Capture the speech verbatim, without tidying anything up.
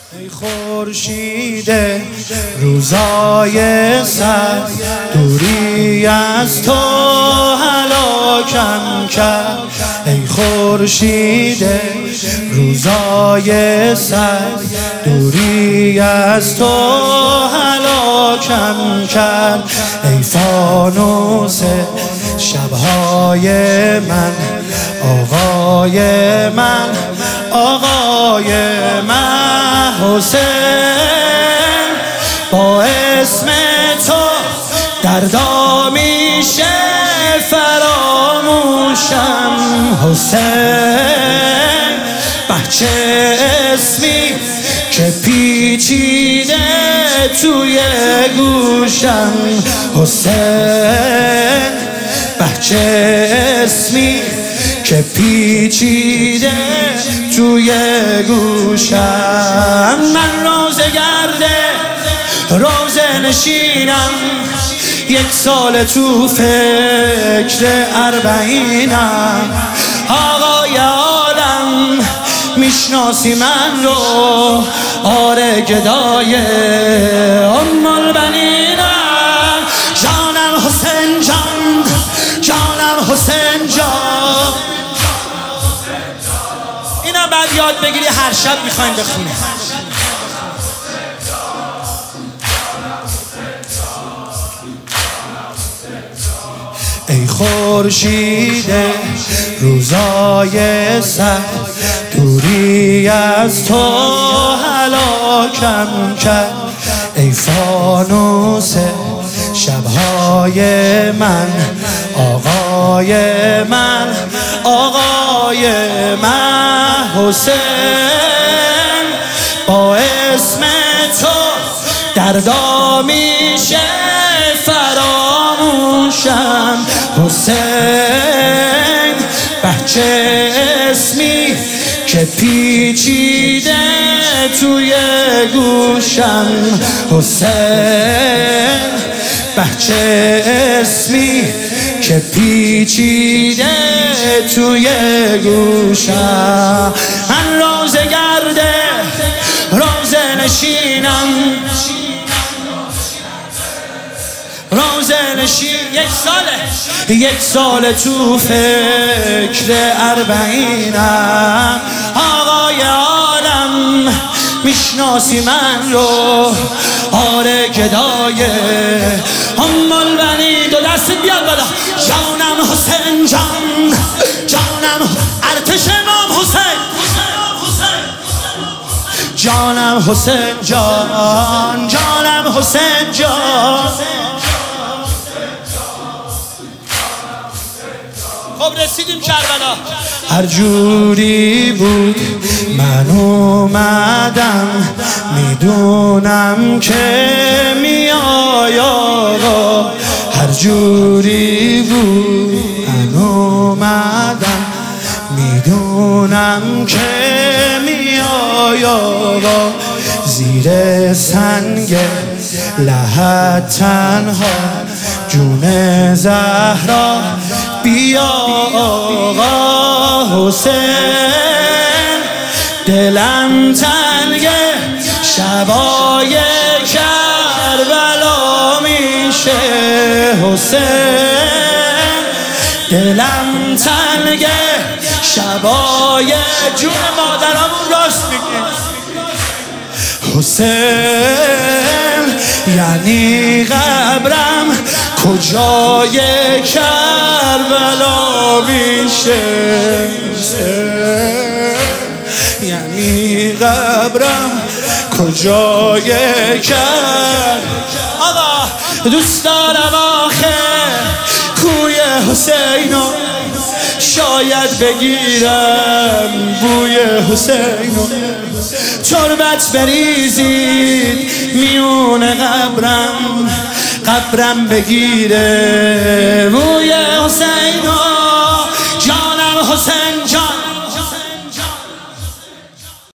ای خورشید روزای سر، دوری از تو هلاکم کرد. ای خورشید روزای سر، دوری از تو هلاکم کرد. ای فانوس شبهای من، آقای من، آقای من حسین. با اسم تو دردا میشه فراموشم حسین. بچه اسمی که پیچیده توی گوشم حسین. بچه اسمی که پیچیده توی گوشم. من روزه گرده روزه نشینم، یک سال تو فکر اربعینم. آقای عالم میشناسی من رو؟ آره گدای ام البنینم. جانم حسین جان، جانم حسین جان. اینا بعد یاد بگیری هر شب میخوایم بخونیم. ای خورشید روزای سر، دوری از تو هلاکم کرد. ای فانوس شبهای من، آقای من، آقای من حسین. با اسم تو دردا میشه فراموشم حسین. بچه اسمی که پیچیده توی گوشم حسین. بچه اسمی که پیچیده توی گوشم. من روزه گرده روزه نشینم، روزه نشین. یک ساله یک سال تو فکر اربعینم. آقای عالم میشناسی من رو؟ آره گدای ام البنین. دو دست بیاد بالا. جانم حسین جان، جانم ارتش امام حسین. جانم حسین جان، جانم حسین جان. خب رسیدیم کربلا. هر جوری بود من اومدم، میدونم که میای آقا. هر جوری بود من اومدم، میدونم که میای آقا. زیر سنگ لحد تنها جون زهرا بیا آقا حسین. دلم تنگه شبای کربلا میشه حسین. دلم تنگه شبای جون مادرامون. راست میگه حسین. یعنی قبرم کجای کربلا میشه. یعنی قبرم کجای کربلا. آقا دوست دارم آخه کوی حسینو، شاید بگیرم بوی حسینو. تربت بریزید میون قبرم، قبرم بگیره بوی حسین.